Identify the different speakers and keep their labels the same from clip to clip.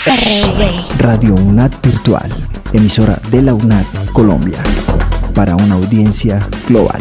Speaker 1: Radio UNAD Virtual, emisora de la UNAD Colombia, para una audiencia global.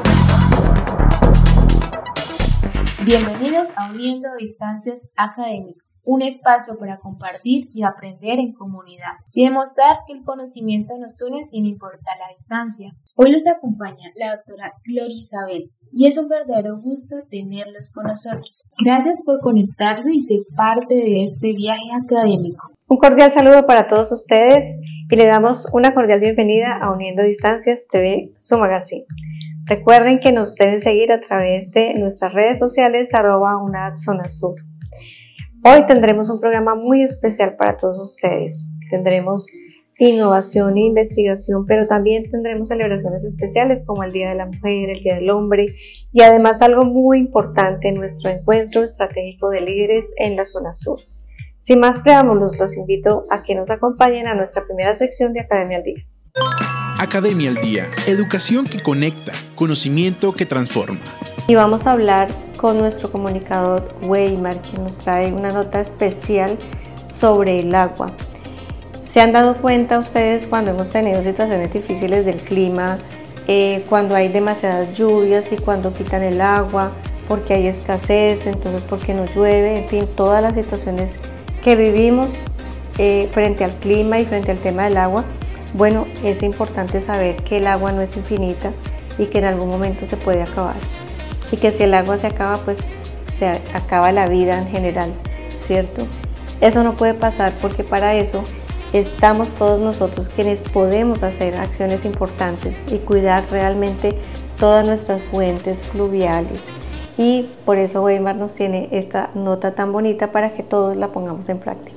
Speaker 2: Bienvenidos a Uniendo Distancias Académico, un espacio para compartir y aprender en comunidad y demostrar que el conocimiento nos une sin importar la distancia. Hoy los acompaña la doctora Gloria Isabel y es un verdadero gusto tenerlos con nosotros. Gracias por conectarse y ser parte de este viaje académico.
Speaker 3: Un cordial saludo para todos ustedes y le damos una cordial bienvenida a Uniendo Distancias TV, su magazine. Recuerden que nos deben seguir a través de nuestras redes sociales @UNADZonasur. Hoy tendremos un programa muy especial para todos ustedes. Tendremos innovación e investigación, pero también tendremos celebraciones especiales como el Día de la Mujer, el Día del Hombre y además algo muy importante, nuestro encuentro estratégico de líderes en la zona sur. Sin más preámbulos, los invito a que nos acompañen a nuestra primera sección de Academia al Día.
Speaker 4: Academia al Día, educación que conecta, conocimiento que transforma.
Speaker 3: Y vamos a hablar con nuestro comunicador Weimar, quien nos trae una nota especial sobre el agua. ¿Se han dado cuenta ustedes cuando hemos tenido situaciones difíciles del clima, cuando hay demasiadas lluvias y cuando quitan el agua, porque hay escasez, entonces porque no llueve, en fin, todas las situaciones que vivimos frente al clima y frente al tema del agua? Bueno, es importante saber que el agua no es infinita y que en algún momento se puede acabar. Y que si el agua se acaba, pues se acaba la vida en general, ¿cierto? Eso no puede pasar porque para eso estamos todos nosotros quienes podemos hacer acciones importantes y cuidar realmente todas nuestras fuentes fluviales. Y por eso Weimar nos tiene esta nota tan bonita para que todos la pongamos en práctica.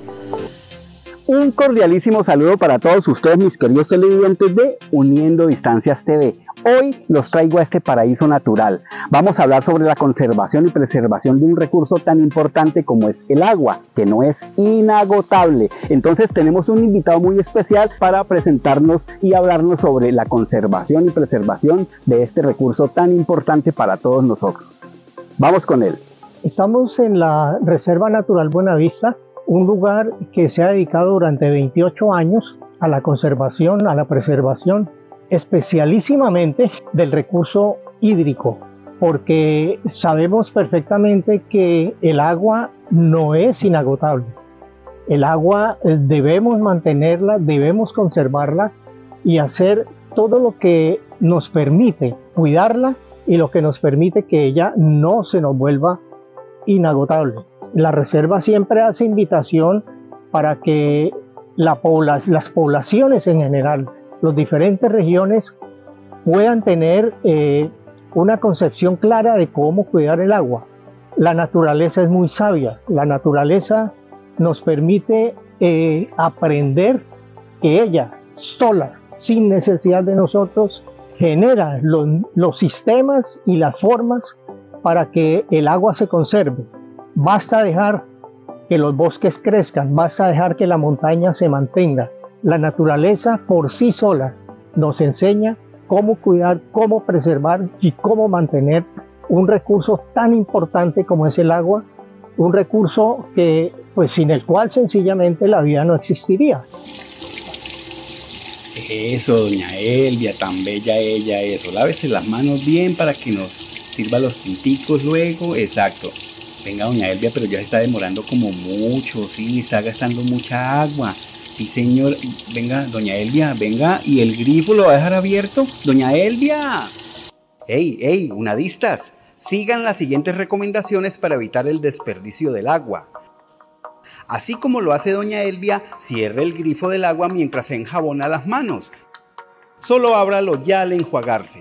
Speaker 5: Un cordialísimo saludo para todos ustedes, mis queridos televidentes de Uniendo Distancias TV. Hoy los traigo a este paraíso natural. Vamos a hablar sobre la conservación y preservación de un recurso tan importante como es el agua, que no es inagotable. Entonces tenemos un invitado muy especial para presentarnos y hablarnos sobre la conservación y preservación de este recurso tan importante para todos nosotros. Vamos con él.
Speaker 6: Estamos en la Reserva Natural Buenavista, un lugar que se ha dedicado durante 28 años a la conservación, a la preservación, especialísimamente del recurso hídrico, porque sabemos perfectamente que el agua no es inagotable. El agua debemos mantenerla, debemos conservarla y hacer todo lo que nos permite cuidarla y lo que nos permite que ella no se nos vuelva inagotable. La reserva siempre hace invitación para que las poblaciones en general, las diferentes regiones puedan tener una concepción clara de cómo cuidar el agua. La naturaleza es muy sabia. La naturaleza nos permite aprender que ella sola, sin necesidad de nosotros, genera los sistemas y las formas para que el agua se conserve. Basta dejar que los bosques crezcan, basta dejar que la montaña se mantenga. La naturaleza por sí sola nos enseña cómo cuidar, cómo preservar y cómo mantener un recurso tan importante como es el agua, un recurso que, pues, sin el cual sencillamente la vida no existiría.
Speaker 7: Eso, doña Elvia, tan bella ella, eso. Lávese las manos bien para que nos sirva los tinticos luego. Exacto. Venga, doña Elvia, pero ya se está demorando como mucho, sí, está gastando mucha agua. Sí, señor. Venga, doña Elvia, venga. ¿Y el grifo lo va a dejar abierto? ¡Doña Elvia! ¡Ey, unadistas! Sigan las siguientes recomendaciones para evitar el desperdicio del agua. Así como lo hace doña Elvia, cierre el grifo del agua mientras se enjabona las manos. Solo ábralo ya al enjuagarse.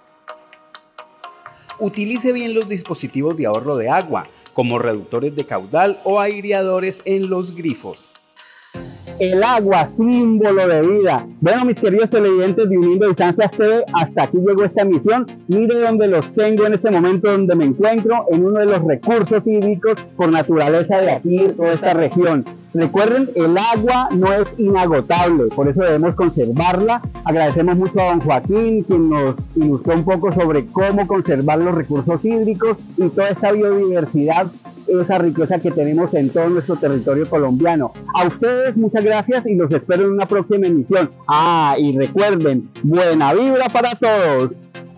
Speaker 7: Utilice bien los dispositivos de ahorro de agua, como reductores de caudal o aireadores en los grifos.
Speaker 5: El agua, símbolo de vida. Bueno, mis queridos televidentes de Uniendo Distancias TV, hasta aquí llegó esta emisión. Mire dónde los tengo en este momento, donde me encuentro, en uno de los recursos hídricos por naturaleza de aquí, de toda esta región. Recuerden, el agua no es inagotable, por eso debemos conservarla. Agradecemos mucho a don Joaquín, quien nos ilustró un poco sobre cómo conservar los recursos hídricos y toda esta biodiversidad, esa riqueza que tenemos en todo nuestro territorio colombiano. A ustedes muchas gracias y los espero en una próxima emisión. Y recuerden, buena vibra para todos.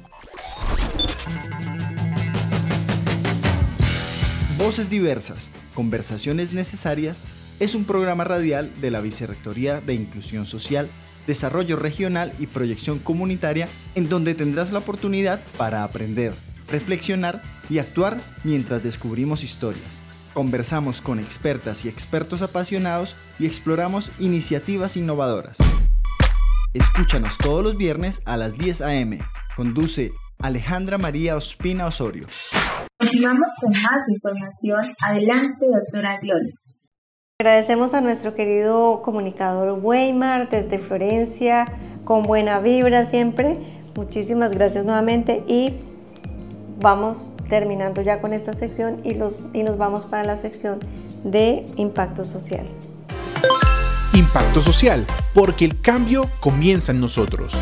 Speaker 1: Voces Diversas, Conversaciones Necesarias es un programa radial de la Vicerrectoría de Inclusión Social, Desarrollo Regional y Proyección Comunitaria, en donde tendrás la oportunidad para aprender, reflexionar y actuar mientras descubrimos historias. Conversamos con expertas y expertos apasionados y exploramos iniciativas innovadoras. Escúchanos todos los viernes a las 10 a.m. Conduce Alejandra María Ospina Osorio.
Speaker 2: Continuamos con más información. Adelante, doctora Gloria.
Speaker 3: Agradecemos a nuestro querido comunicador Weimar desde Florencia, con buena vibra siempre. Muchísimas gracias nuevamente y vamos terminando ya con esta sección y nos vamos para la sección de impacto social.
Speaker 4: Impacto social, porque el cambio comienza en nosotros.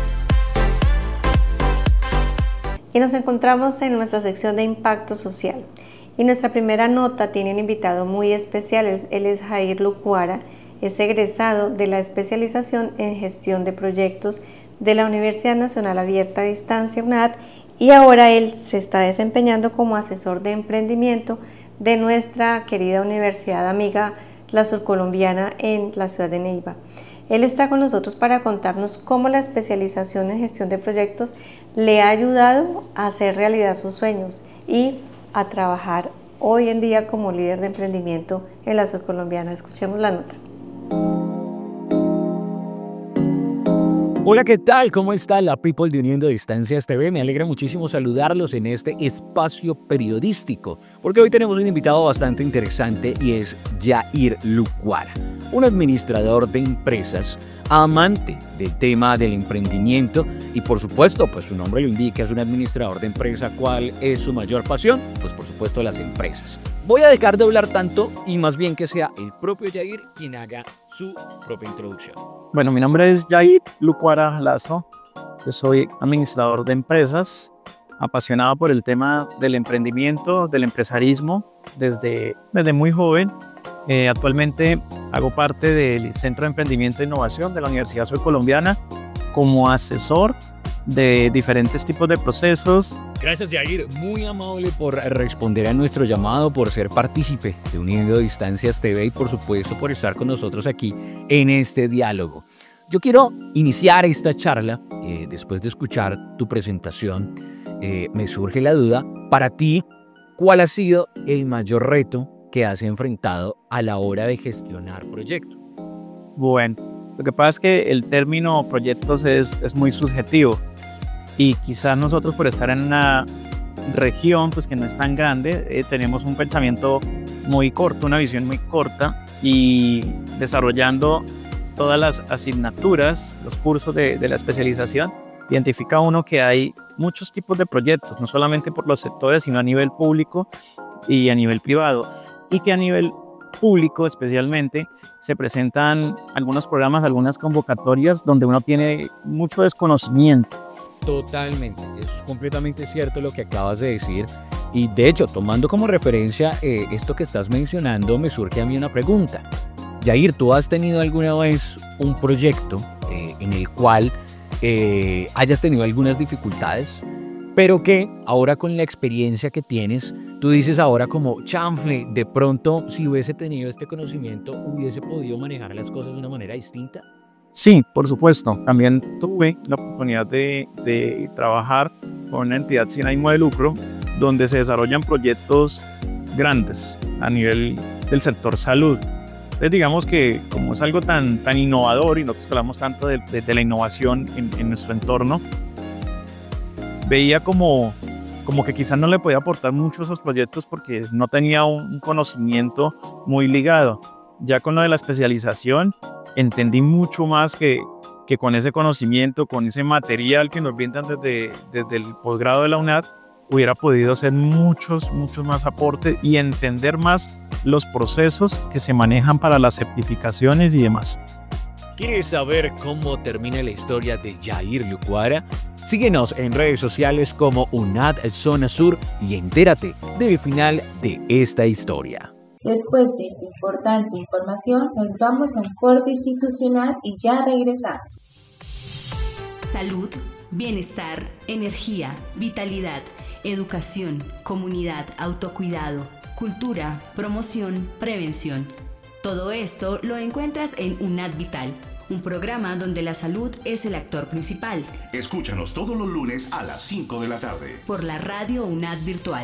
Speaker 3: Y nos encontramos en nuestra sección de impacto social. Y nuestra primera nota tiene un invitado muy especial, él es Jair Lucuara, es egresado de la especialización en gestión de proyectos de la Universidad Nacional Abierta a Distancia, UNAD, y ahora él se está desempeñando como asesor de emprendimiento de nuestra querida universidad amiga, la Surcolombiana, en la ciudad de Neiva. Él está con nosotros para contarnos cómo la especialización en gestión de proyectos le ha ayudado a hacer realidad sus sueños y a trabajar hoy en día como líder de emprendimiento en la Surcolombiana. Escuchemos la nota.
Speaker 8: Hola, ¿qué tal? ¿Cómo está la people de Uniendo Distancias TV? Me alegra muchísimo saludarlos en este espacio periodístico, porque hoy tenemos un invitado bastante interesante y es Jair Lucuara, un administrador de empresas, amante del tema del emprendimiento y por supuesto, pues su nombre lo indica, es un administrador de empresa. ¿Cuál es su mayor pasión? Pues por supuesto las empresas. Voy a dejar de hablar tanto y más bien que sea el propio Jair quien haga su propia introducción.
Speaker 9: Bueno, mi nombre es Jair Lucuara Lazo. Yo soy administrador de empresas, apasionado por el tema del emprendimiento, del empresarismo desde muy joven. Actualmente hago parte del Centro de Emprendimiento e Innovación de la Universidad Surcolombiana como asesor de diferentes tipos de procesos.
Speaker 8: Gracias, Jair, muy amable por responder a nuestro llamado, por ser partícipe de Uniendo Distancias TV y por supuesto por estar con nosotros aquí en este diálogo. Yo quiero iniciar esta charla, después de escuchar tu presentación, me surge la duda, para ti, ¿cuál ha sido el mayor reto que has enfrentado a la hora de gestionar proyectos?
Speaker 9: Bueno, lo que pasa es que el término proyectos es muy subjetivo y quizás nosotros por estar en una región pues que no es tan grande, tenemos un pensamiento muy corto, una visión muy corta y desarrollando todas las asignaturas, los cursos de la especialización, identifica uno que hay muchos tipos de proyectos, no solamente por los sectores, sino a nivel público y a nivel privado, y que a nivel público especialmente se presentan algunos programas, algunas convocatorias donde uno tiene mucho desconocimiento.
Speaker 8: Totalmente, es completamente cierto lo que acabas de decir y de hecho tomando como referencia esto que estás mencionando me surge a mí una pregunta. Jair, ¿tú has tenido alguna vez un proyecto en el cual hayas tenido algunas dificultades, pero que ahora con la experiencia que tienes, tú dices ahora como chanfle, de pronto si hubiese tenido este conocimiento hubiese podido manejar las cosas de una manera distinta?
Speaker 9: Sí, por supuesto. También tuve la oportunidad de trabajar con una entidad sin ánimo de lucro donde se desarrollan proyectos grandes a nivel del sector salud. Entonces digamos que como es algo tan innovador y nosotros hablamos tanto de la innovación en nuestro entorno, veía como que quizás no le podía aportar mucho a esos proyectos porque no tenía un conocimiento muy ligado. Ya con lo de la especialización entendí mucho más que con ese conocimiento, con ese material que nos brindan desde el posgrado de la UNAD, hubiera podido hacer muchos más aportes y entender más los procesos que se manejan para las certificaciones y demás.
Speaker 8: ¿Quieres saber cómo termina la historia de Jair Lucuara? Síguenos en redes sociales como UNAD Zona Sur y entérate del final de esta historia.
Speaker 2: Después de esta importante información, nos vamos a un corte institucional y ya regresamos.
Speaker 10: Salud, bienestar, energía, vitalidad, educación, comunidad, autocuidado, cultura, promoción, prevención. Todo esto lo encuentras en UNAD Vital, un programa donde la salud es el actor principal.
Speaker 11: Escúchanos todos los lunes a las 5 de la tarde.
Speaker 10: Por la radio UNAD Virtual.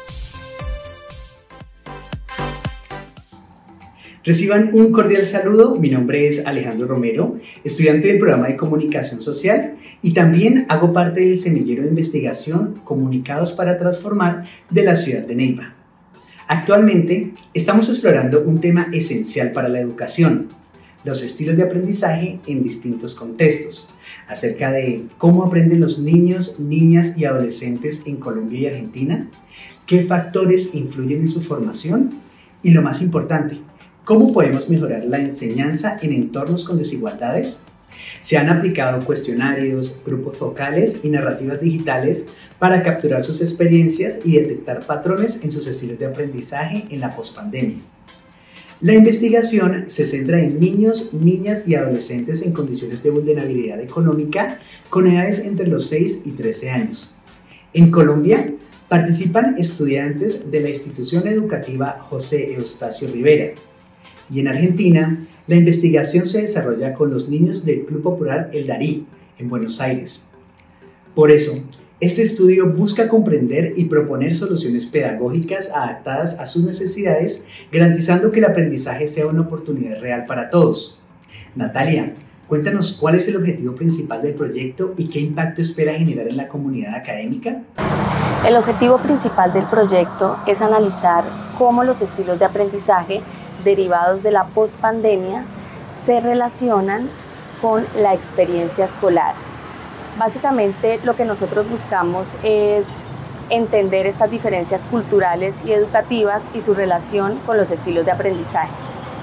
Speaker 12: Reciban un cordial saludo, mi nombre es Alejandro Romero, estudiante del programa de Comunicación Social y también hago parte del semillero de investigación Comunicados para Transformar de la ciudad de Neiva. Actualmente estamos explorando un tema esencial para la educación, los estilos de aprendizaje en distintos contextos, acerca de cómo aprenden los niños, niñas y adolescentes en Colombia y Argentina, qué factores influyen en su formación y lo más importante, ¿cómo podemos mejorar la enseñanza en entornos con desigualdades? Se han aplicado cuestionarios, grupos focales y narrativas digitales para capturar sus experiencias y detectar patrones en sus estilos de aprendizaje en la pospandemia. La investigación se centra en niños, niñas y adolescentes en condiciones de vulnerabilidad económica con edades entre los 6 y 13 años. En Colombia, participan estudiantes de la institución educativa José Eustacio Rivera. Y en Argentina, la investigación se desarrolla con los niños del Club Popular El Darí, en Buenos Aires. Por eso, este estudio busca comprender y proponer soluciones pedagógicas adaptadas a sus necesidades, garantizando que el aprendizaje sea una oportunidad real para todos. Natalia, cuéntanos cuál es el objetivo principal del proyecto y qué impacto espera generar en la comunidad académica.
Speaker 13: El objetivo principal del proyecto es analizar cómo los estilos de aprendizaje derivados de la pospandemia se relacionan con la experiencia escolar. Básicamente lo que nosotros buscamos es entender estas diferencias culturales y educativas y su relación con los estilos de aprendizaje.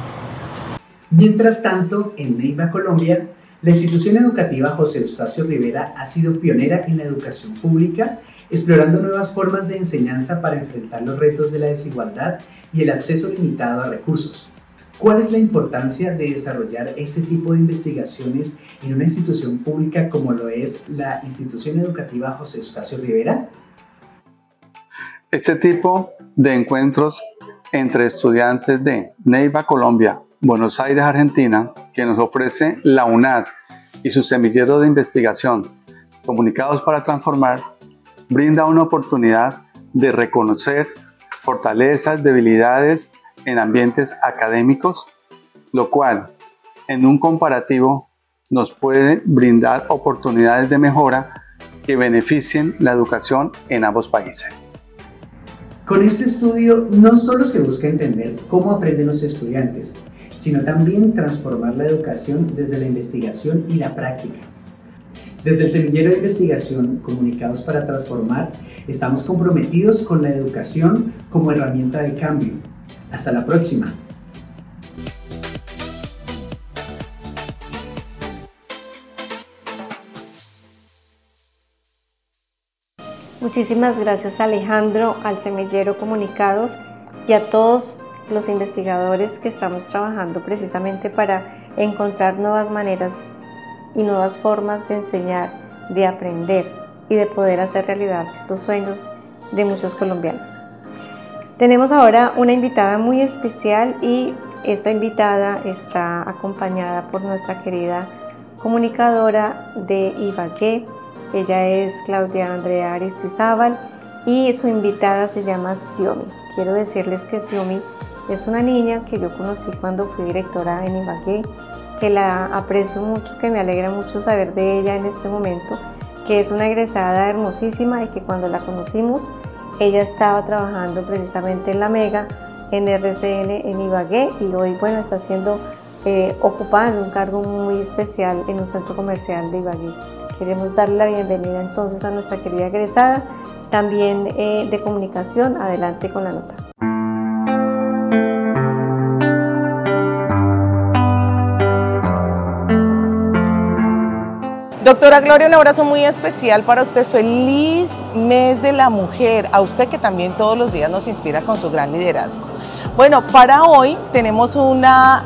Speaker 12: Mientras tanto, en Neiva, Colombia, la institución educativa José Eustacio Rivera ha sido pionera en la educación pública, explorando nuevas formas de enseñanza para enfrentar los retos de la desigualdad y el acceso limitado a recursos. ¿Cuál es la importancia de desarrollar este tipo de investigaciones en una institución pública como lo es la institución educativa José Eustacio Rivera?
Speaker 14: Este tipo de encuentros entre estudiantes de Neiva, Colombia, Buenos Aires, Argentina, que nos ofrece la UNAD y su semillero de investigación Comunicados para Transformar, brinda una oportunidad de reconocer fortalezas, debilidades en ambientes académicos, lo cual en un comparativo nos puede brindar oportunidades de mejora que beneficien la educación en ambos países.
Speaker 12: Con este estudio no solo se busca entender cómo aprenden los estudiantes, sino también transformar la educación desde la investigación y la práctica. Desde el semillero de investigación Comunicados para Transformar, estamos comprometidos con la educación como herramienta de cambio. Hasta la próxima.
Speaker 3: Muchísimas gracias, Alejandro, al semillero Comunicados y a todos los investigadores que estamos trabajando precisamente para encontrar nuevas maneras y nuevas formas de enseñar, de aprender y de poder hacer realidad los sueños de muchos colombianos. Tenemos ahora una invitada muy especial y esta invitada está acompañada por nuestra querida comunicadora de Ibagué. Ella es Claudia Andrea Aristizábal y su invitada se llama Xiomi. Quiero decirles que Xiomi es una niña que yo conocí cuando fui directora en Ibagué, que la aprecio mucho, que me alegra mucho saber de ella en este momento, que es una egresada hermosísima y que cuando la conocimos ella estaba trabajando precisamente en la Mega, en RCN, en Ibagué, y hoy, bueno, está siendo ocupada un cargo muy especial en un centro comercial de Ibagué. Queremos darle la bienvenida entonces a nuestra querida egresada, también de comunicación. Adelante con la nota.
Speaker 15: Doctora Gloria, un abrazo muy especial para usted. Feliz mes de la mujer. A usted que también todos los días nos inspira con su gran liderazgo. Bueno, para hoy tenemos una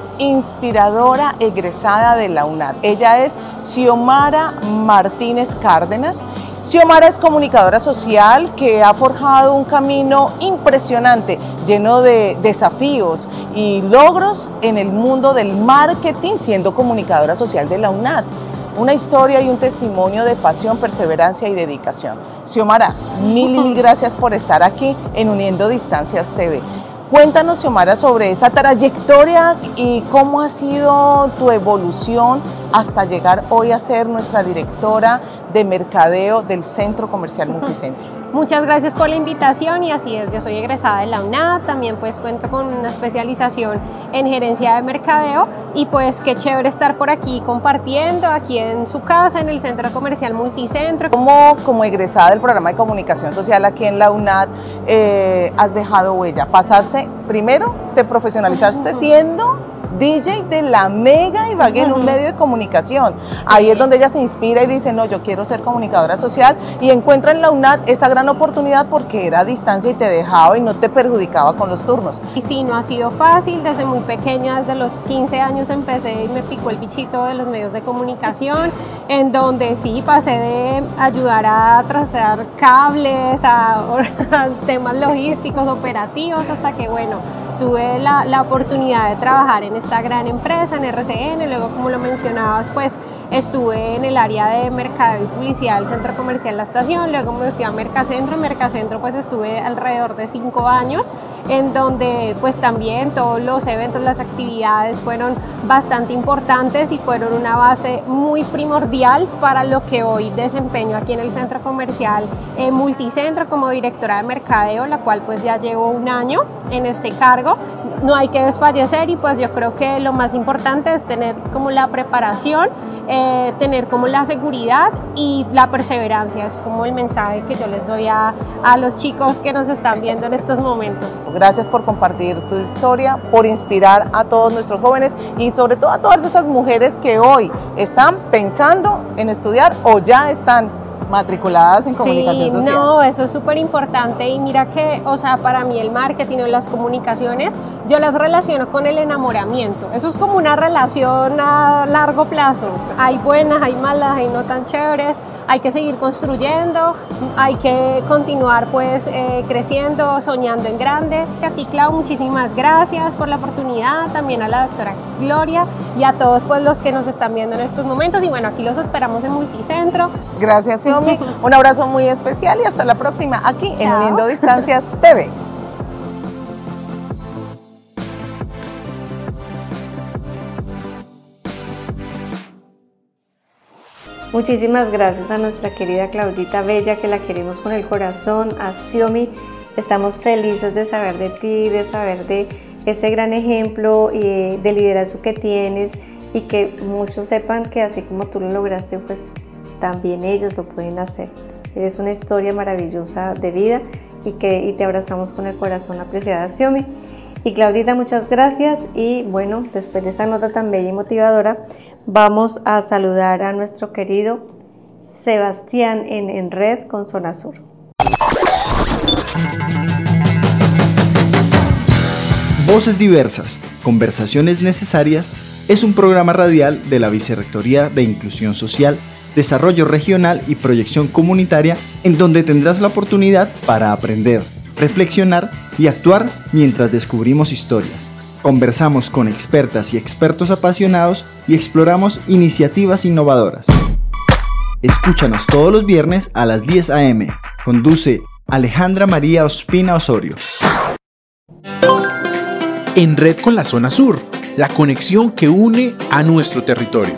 Speaker 15: inspiradora egresada de la UNAD. Ella es Xiomara Martínez Cárdenas. Xiomara es comunicadora social que ha forjado un camino impresionante, lleno de desafíos y logros en el mundo del marketing, siendo comunicadora social de la UNAD. Una historia y un testimonio de pasión, perseverancia y dedicación. Xiomara, mil gracias por estar aquí en Uniendo Distancias TV. Cuéntanos, Xiomara, sobre esa trayectoria y cómo ha sido tu evolución hasta llegar hoy a ser nuestra directora de mercadeo del Centro Comercial Multicentro.
Speaker 16: Muchas gracias por la invitación y así es, yo soy egresada de la UNAD, también pues cuento con una especialización en gerencia de mercadeo y pues qué chévere estar por aquí compartiendo, aquí en su casa, en el Centro Comercial Multicentro.
Speaker 15: Como egresada del programa de comunicación social aquí en la UNAD, has dejado huella. Pasaste, primero te profesionalizaste siendo DJ de la Mega Ibagué en un medio de comunicación. Sí. Ahí es donde ella se inspira y dice, no, yo quiero ser comunicadora social, y encuentra en la UNAD esa gran oportunidad porque era a distancia y te dejaba y no te perjudicaba con los turnos.
Speaker 16: Y sí, no ha sido fácil, desde muy pequeña, desde los 15 años empecé y me picó el bichito de los medios de comunicación, en donde sí pasé de ayudar a trazar cables, a temas logísticos, operativos, hasta que bueno, tuve la oportunidad de trabajar en esta gran empresa, en RCN, luego como lo mencionabas, pues estuve en el área de mercadeo y publicidad del Centro Comercial La Estación, luego me fui a Mercacentro. En Mercacentro pues estuve alrededor de 5 años, en donde pues también todos los eventos, las actividades fueron bastante importantes y fueron una base muy primordial para lo que hoy desempeño aquí en el Centro Comercial Multicentro como directora de mercadeo, la cual pues ya llevo 1 año en este cargo. No hay que desfallecer y pues yo creo que lo más importante es tener como la preparación, tener como la seguridad y la perseverancia. Es como el mensaje que yo les doy a los chicos que nos están viendo en estos momentos.
Speaker 15: Gracias por compartir tu historia, por inspirar a todos nuestros jóvenes y sobre todo a todas esas mujeres que hoy están pensando en estudiar o ya están matriculadas en comunicación social.
Speaker 16: No, eso es súper importante y mira que, o sea, para mí el marketing o las comunicaciones, yo las relaciono con el enamoramiento. Eso es como una relación a largo plazo. Hay buenas, hay malas, hay no tan chéveres. Hay que seguir construyendo, hay que continuar pues creciendo, soñando en grande. A ti, Clau, muchísimas gracias por la oportunidad, también a la doctora Gloria y a todos pues los que nos están viendo en estos momentos y bueno, aquí los esperamos en Multicentro.
Speaker 15: Gracias, Xiomi, un abrazo muy especial y hasta la próxima aquí en Uniendo Distancias TV.
Speaker 3: Muchísimas gracias a nuestra querida Claudita Bella, que la queremos con el corazón, a Xiomi. Estamos felices de saber de ti, de saber de ese gran ejemplo y de liderazgo que tienes y que muchos sepan que así como tú lo lograste, pues también ellos lo pueden hacer. Eres una historia maravillosa de vida y te abrazamos con el corazón, apreciada Xiomi. Y Claudita, muchas gracias y bueno, después de esta nota tan bella y motivadora, vamos a saludar a nuestro querido Sebastián en red con Zona Sur.
Speaker 1: Voces diversas, conversaciones necesarias es un programa radial de la Vicerrectoría de Inclusión Social, Desarrollo Regional y Proyección Comunitaria, en donde tendrás la oportunidad para aprender, reflexionar y actuar mientras descubrimos historias. Conversamos con expertas y expertos apasionados y exploramos iniciativas innovadoras. Escúchanos todos los viernes a las 10 a.m. Conduce Alejandra María Ospina Osorio.
Speaker 4: En red con la Zona Sur, la conexión que une a nuestro territorio.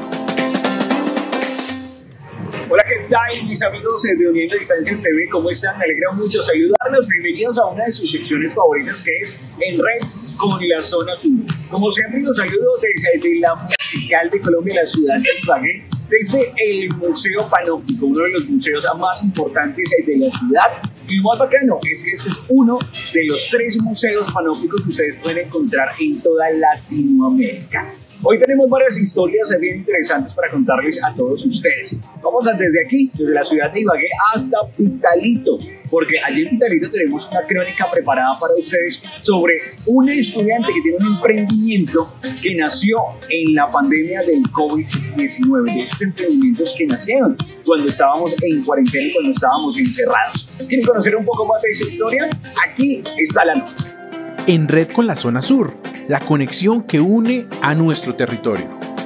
Speaker 8: Hola, ¿qué tal mis amigos de Uniendo Distancias TV? ¿Cómo están? Me alegra mucho saludarlos. Bienvenidos a una de sus secciones favoritas que es En red con la Zona Sur. Como siempre los saludo desde la musical de Colombia, la ciudad de Ibagué, desde el Museo Panóptico, uno de los museos más importantes de la ciudad. Y lo más bacano es que este es uno de los 3 museos panópticos que ustedes pueden encontrar en toda Latinoamérica. Hoy tenemos varias historias bien interesantes para contarles a todos ustedes. Vamos desde aquí, desde la ciudad de Ibagué hasta Pitalito, porque allí en Pitalito tenemos una crónica preparada para ustedes sobre un estudiante que tiene un emprendimiento que nació en la pandemia del COVID-19, de estos emprendimientos que nacieron cuando estábamos en cuarentena y cuando estábamos encerrados. ¿Quieren conocer un poco más de esa historia? Aquí está la nota.
Speaker 4: En Red con la Zona Sur, la conexión que une a nuestro territorio.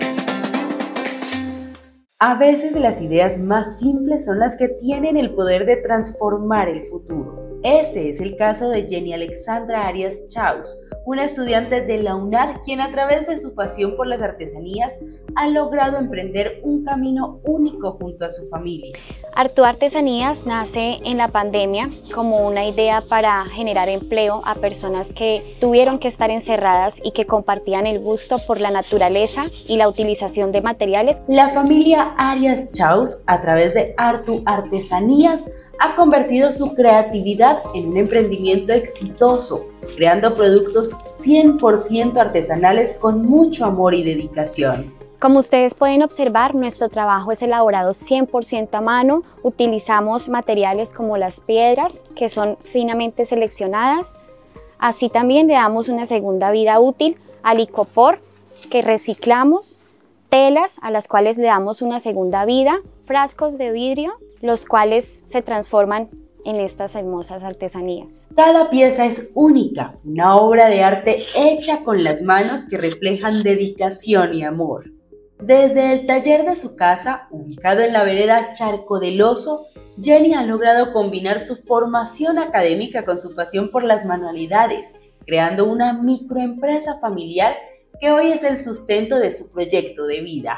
Speaker 10: A veces las ideas más simples son las que tienen el poder de transformar el futuro. Este es el caso de Jenny Alexandra Arias Chaus, una estudiante de la UNAD quien a través de su pasión por las artesanías ha logrado emprender un camino único junto a su familia.
Speaker 17: Artú Artesanías nace en la pandemia como una idea para generar empleo a personas que tuvieron que estar encerradas y que compartían el gusto por la naturaleza y la utilización de materiales.
Speaker 10: La familia Arias Chaus, a través de Artú Artesanías, ha convertido su creatividad en un emprendimiento exitoso, creando productos 100% artesanales con mucho amor y dedicación.
Speaker 17: Como ustedes pueden observar, nuestro trabajo es elaborado 100% a mano. Utilizamos materiales como las piedras, que son finamente seleccionadas. Así también le damos una segunda vida útil al icopor, que reciclamos, telas a las cuales le damos una segunda vida, frascos de vidrio, los cuales se transforman en estas hermosas artesanías.
Speaker 10: Cada pieza es única, una obra de arte hecha con las manos que reflejan dedicación y amor. Desde el taller de su casa, ubicado en la vereda Charco del Oso, Jenny ha logrado combinar su formación académica con su pasión por las manualidades, creando una microempresa familiar que hoy es el sustento de su proyecto de vida.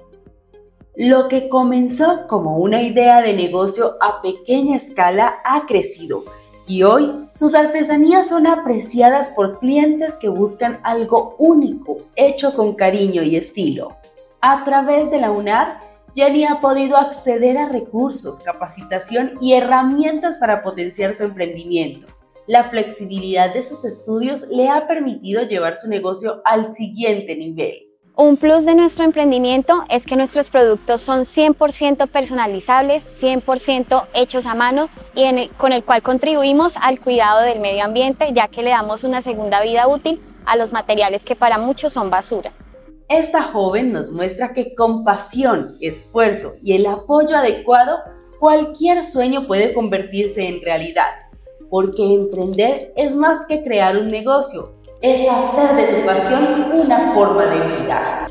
Speaker 10: Lo que comenzó como una idea de negocio a pequeña escala ha crecido y hoy sus artesanías son apreciadas por clientes que buscan algo único, hecho con cariño y estilo. A través de la UNAD, Jenny ha podido acceder a recursos, capacitación y herramientas para potenciar su emprendimiento. La flexibilidad de sus estudios le ha permitido llevar su negocio al siguiente nivel.
Speaker 17: Un plus de nuestro emprendimiento es que nuestros productos son 100% personalizables, 100% hechos a mano y con el cual contribuimos al cuidado del medio ambiente, ya que le damos una segunda vida útil a los materiales que para muchos son basura.
Speaker 10: Esta joven nos muestra que con pasión, esfuerzo y el apoyo adecuado, cualquier sueño puede convertirse en realidad, porque emprender es más que crear un negocio. Es hacer de tu pasión una forma de vida.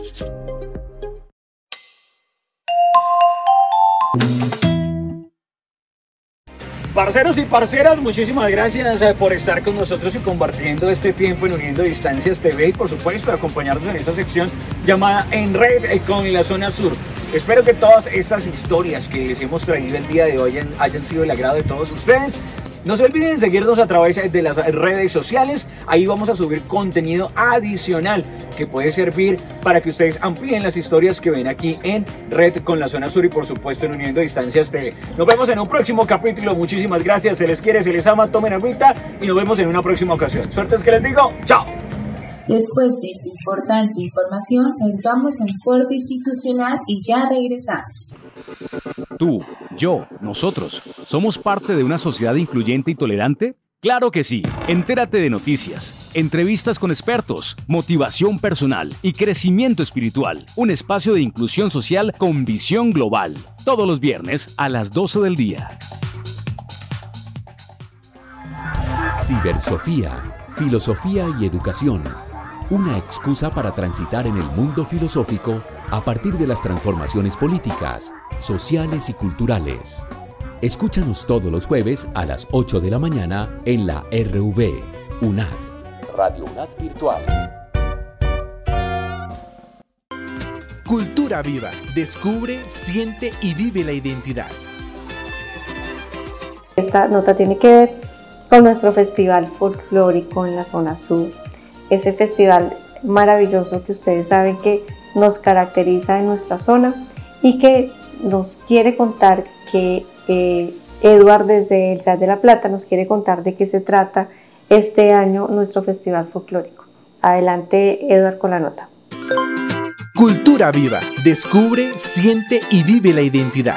Speaker 8: Parceros y parceras, muchísimas gracias por estar con nosotros y compartiendo este tiempo en Uniendo Distancias TV y por supuesto acompañarnos en esta sección llamada En Red con la Zona Sur. Espero que todas estas historias que les hemos traído el día de hoy hayan sido del agrado de todos ustedes. No se olviden de seguirnos a través de las redes sociales, ahí vamos a subir contenido adicional que puede servir para que ustedes amplíen las historias que ven aquí en Red con la Zona Sur y por supuesto en Uniendo Distancias TV. Nos vemos en un próximo capítulo, muchísimas gracias, se les quiere, se les ama, tomen agüita y nos vemos en una próxima ocasión. Suertes que les digo, chao.
Speaker 2: Después de esta importante información, nos vamos a un corte institucional y ya regresamos.
Speaker 18: Tú, yo, nosotros, ¿somos parte de una sociedad incluyente y tolerante? ¡Claro que sí! Entérate de noticias, entrevistas con expertos, motivación personal y crecimiento espiritual. Un espacio de inclusión social con visión global. Todos los viernes a las 12 del día.
Speaker 19: Cibersofía, filosofía y educación. Una excusa para transitar en el mundo filosófico a partir de las transformaciones políticas, sociales y culturales. Escúchanos todos los jueves a las 8 de la mañana en la RV, UNAD, Radio UNAD Virtual.
Speaker 4: Cultura viva. Descubre, siente y vive la identidad.
Speaker 3: Esta nota tiene que ver con nuestro festival folclórico en la Zona Sur. Ese festival maravilloso que ustedes saben que nos caracteriza en nuestra zona y que nos quiere contar que Eduard desde el SAT de La Plata nos quiere contar de qué se trata este año nuestro festival folclórico. Adelante, Eduard, con la nota.
Speaker 4: Cultura viva. Descubre, siente y vive la identidad.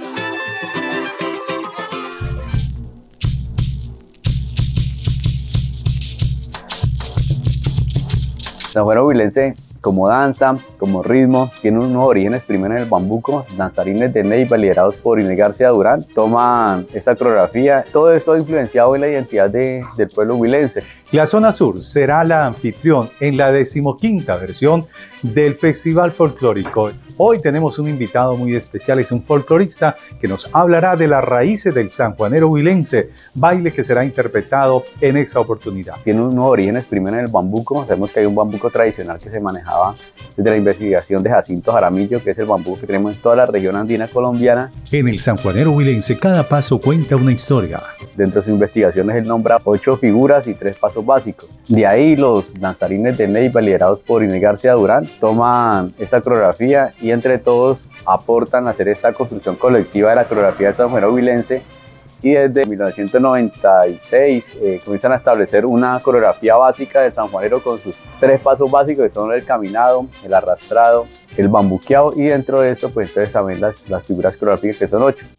Speaker 20: San Juanero Huilense, como danza, como ritmo, tiene unos orígenes primero en el bambuco. Danzarines de Neiva, liderados por Inés García Durán, toman esta coreografía. Todo esto ha influenciado en la identidad del pueblo huilense.
Speaker 21: La Zona Sur será la anfitrión en la 15ª versión del Festival Folclórico. Hoy tenemos un invitado muy especial, es un folclorista que nos hablará de las raíces del sanjuanero huilense, baile que será interpretado en esta oportunidad.
Speaker 20: Tiene unos orígenes primero en el bambuco. Sabemos que hay un bambuco tradicional que se manejaba desde la investigación de Jacinto Jaramillo, que es el bambuco que tenemos en toda la región andina colombiana.
Speaker 21: En el sanjuanero huilense cada paso cuenta una historia.
Speaker 20: Dentro de sus investigaciones él nombra 8 figuras y 3 pasos básicos. De ahí los danzarines de Neiva, liderados por Inés García Durán, toman esta coreografía y entre todos aportan a hacer esta construcción colectiva de la coreografía del sanjuanero huilense, y desde 1996 comienzan a establecer una coreografía básica del sanjuanero con sus 3 pasos básicos, que son el caminado, el arrastrado, el bambuqueado, y dentro de esto pues entonces también las figuras coreográficas, que son 8.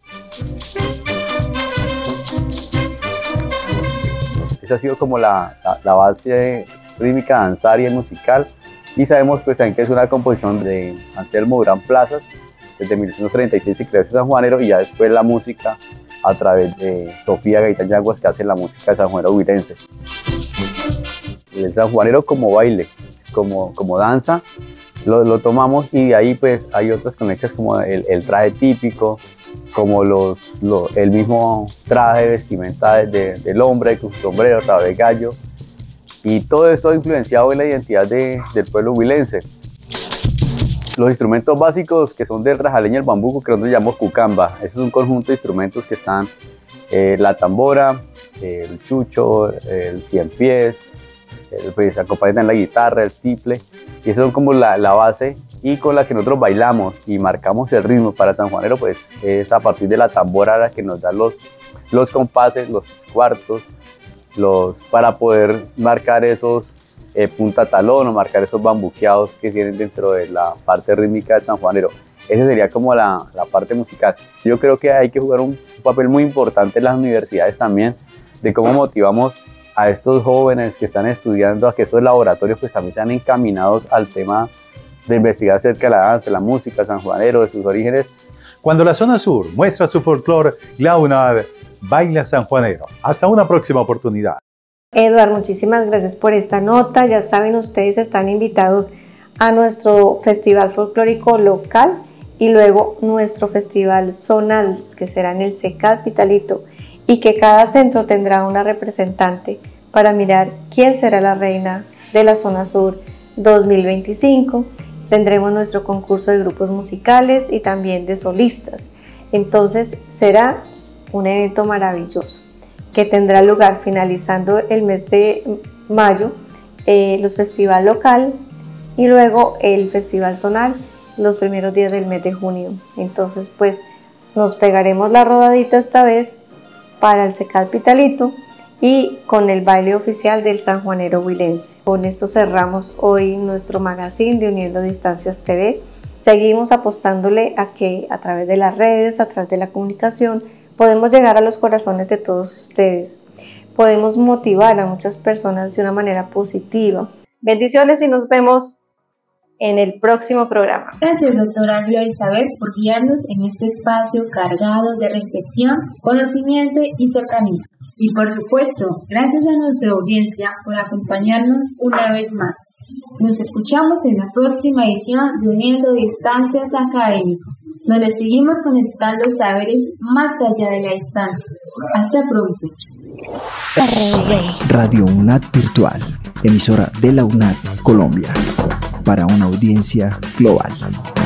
Speaker 20: Esa ha sido como la base rítmica, danzaria y musical. Y sabemos pues también que es una composición de Anselmo Durán Plazas. Desde 1936 se creó ese sanjuanero, y ya después la música a través de Sofía Gaitán Yanguas, que hace la música del sanjuanero huilense. El sanjuanero como baile, como danza, lo tomamos, y de ahí pues hay otras conexiones como el traje típico, como el mismo traje de vestimenta del hombre, con su sombrero, rabo de gallo, y todo esto influenciado en la identidad del pueblo huilense. Los instrumentos básicos, que son del rajaleño y el bambuco, que nosotros llamamos cucamba. Eso es un conjunto de instrumentos que están la tambora, el chucho, el ciempiés, pues acompañan la guitarra, el tiple, y eso es como la base y con la que nosotros bailamos y marcamos el ritmo. Para sanjuanero pues es a partir de la tambora la que nos da los compases, los cuartos, para poder marcar esos punta talón o marcar esos bambuqueados que tienen dentro de la parte rítmica del sanjuanero. Esa sería como la parte musical. Yo creo que hay que jugar un papel muy importante en las universidades también, de cómo motivamos a estos jóvenes que están estudiando a que estos laboratorios pues también sean encaminados al tema de investigar acerca de la danza, la música, sanjuanero, de sus orígenes.
Speaker 21: Cuando la Zona Sur muestra su folclore, la UNAD baila sanjuanero. Hasta una próxima oportunidad.
Speaker 3: Eduard, muchísimas gracias por esta nota. Ya saben, ustedes están invitados a nuestro festival folclórico local y luego nuestro festival zonal, que será en el CECAD Vitalito, y que cada centro tendrá una representante para mirar quién será la reina de la Zona Sur 2025. Tendremos nuestro concurso de grupos musicales y también de solistas. Entonces será un evento maravilloso que tendrá lugar finalizando el mes de mayo, los festival local y luego el festival zonal los primeros días del mes de junio. Entonces pues nos pegaremos la rodadita esta vez para el CECAD Vitalito y con el baile oficial del sanjuanero huilense. Con esto cerramos hoy nuestro magazine de Uniendo Distancias TV. Seguimos apostándole a que a través de las redes, a través de la comunicación, podemos llegar a los corazones de todos ustedes. Podemos motivar a muchas personas de una manera positiva. Bendiciones y nos vemos en el próximo programa.
Speaker 2: Gracias, doctora Gloria Isabel, por guiarnos en este espacio cargado de reflexión, conocimiento y cercanía. Y por supuesto, gracias a nuestra audiencia por acompañarnos una vez más. Nos escuchamos en la próxima edición de Uniendo Distancias Académicas, donde seguimos conectando saberes más allá de la distancia. Hasta pronto.
Speaker 1: Radio UNAD Virtual, emisora de la UNAD Colombia, para una audiencia global.